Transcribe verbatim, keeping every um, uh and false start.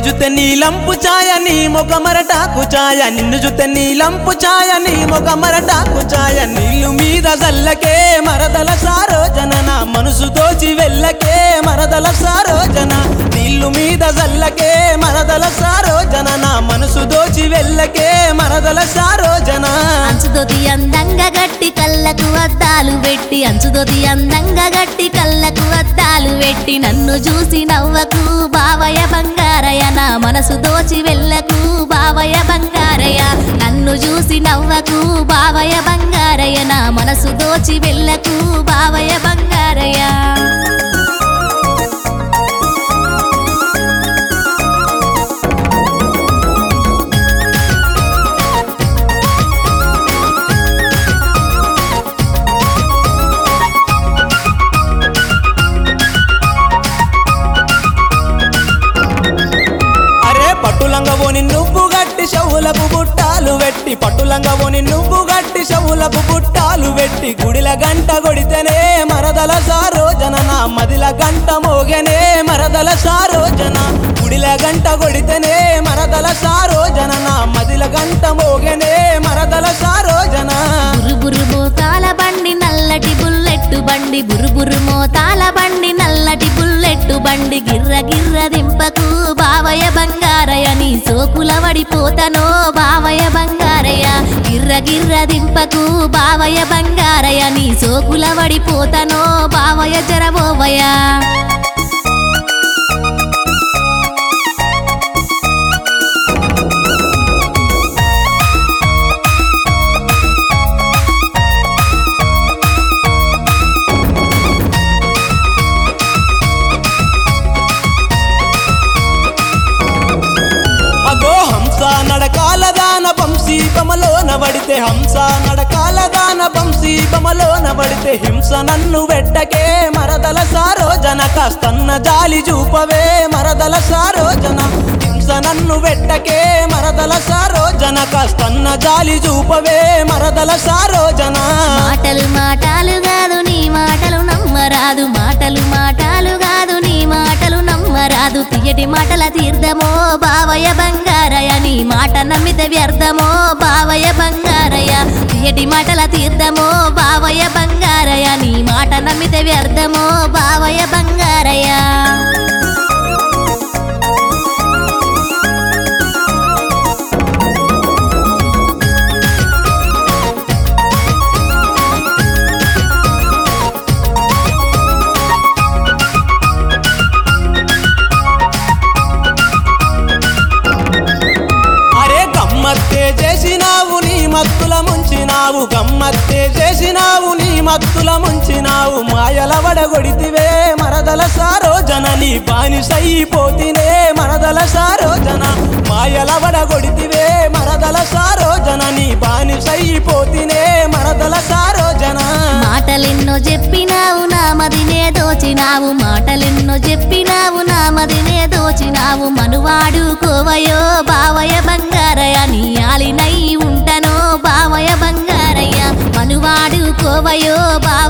జుతే నీలంపు ఛాయ నీ మొగమరటాకు ఛాయ నిన్ను జుతే నీలంపు ఛాయ నీ మొగమరటాకు ఛాయ నీళ్ళు మీద జల్లకే మరదల సారోజన నా మనసు దోచి వెళ్ళకే మరదల సారోజన నీళ్ళు మీద జల్లకే మరదల సారోజన నా మనసు దోచి వెళ్ళకే మరదల సారోజన అంచుదొది అందంగా గట్టి కళ్ళకు అద్దాలు పెట్టి అంచుదొది అందంగా గట్టి కళ్ళకు అద్దాలు పెట్టి నన్ను చూసి నవ్వకు బావయ్య బంగారయ్య నా మనసు దోచి వెళ్ళకు బావయ్య బంగారయ్య నన్ను చూసి నవ్వకు బావయ్య బంగారయ్య నా మనసు దోచి వెళ్ళకు బావయ్య బంగారయ్య పట్టులంగవోని నువ్వు గట్టి చెవులకు బుట్టాలు పెట్టి పట్టులంగవోని నువ్వు గట్టి చెవులకు బుట్టాలు పెట్టి గుడిల గంట కొడితేనే మరదల సారోజన నా మదిల గంట మోగనే మరదల సారోజన గుడిల గంట కొడితేనే మరదల సారోజన నా మదిల గంట మోగనే మరదల సారోజన బురుబురు మోతాల బండి నల్లటి బుల్లెట్టు బండి బురుబురు మోతాల బండి నల్లటి బుల్లెట్టు బండి గిర్ర గిర్ర దింపకు బావయ్య బంగారయ్య నీ సోకుల వడిపోతనో బావయ్య బంగారయ్య గిర్ర గిర్ర దింపకు బావయ్య బంగారయ్య నీ సోకుల వడిపోతనో బావయ్య జరబోవయ్య నడకాల దాన వంశీ బమలోన వడితే హంస నడకాల దాన వంశీ బమలోన వడితే హింస నన్ను వెట్టకే మరదల సారోజన కాస్తన్న జాలి చూపవే మరదల సారోజన హింస నన్ను వెట్టకే మరదల సారోజన కాస్తన్న జాలి చూపవే మరదల సారోజన మాటలు మాటలు కాదు నీ మాటలు నమ్మరాదు మాటలు మాటలు కాదు నీ మాటలు నమ్మరాదు తీయటి మాటల తీర్థమో బావయ్య బంగారయ్య నీ మాట నమ్మితే వ్యర్థమో బావయ్య బంగారయ్య తీయటి మాటల తీర్థమో బావయ్య బంగారయ్య నీ మాట నమ్మితే వ్యర్థమో బావయ్య బంగారయ్య గమ్మత్తే చేసినావు నీ మత్తుల ముంచినావు గమ్మత్తే చేసినావు నీ మత్తుల ముంచినావు మాయల వడగొడితివే మరదల సారోజన నీ బానిసైపోతినే మరదల సారోజన మాయల వడగొడితివే మరదల సారోజన నీ బానిసైపోతినే మరదల సారోజన మాటలెన్నో చెప్పినావు నా మదినే దోచినావు మాటలెన్నో చెప్పినావు నా మదినే దోచినావు మనువాడు కోవయో బావయ్య బంగారయ్య నీ ఆలినై ఉంటనో బావయ్య బంగారయ్య మనువాడు కోవయో బా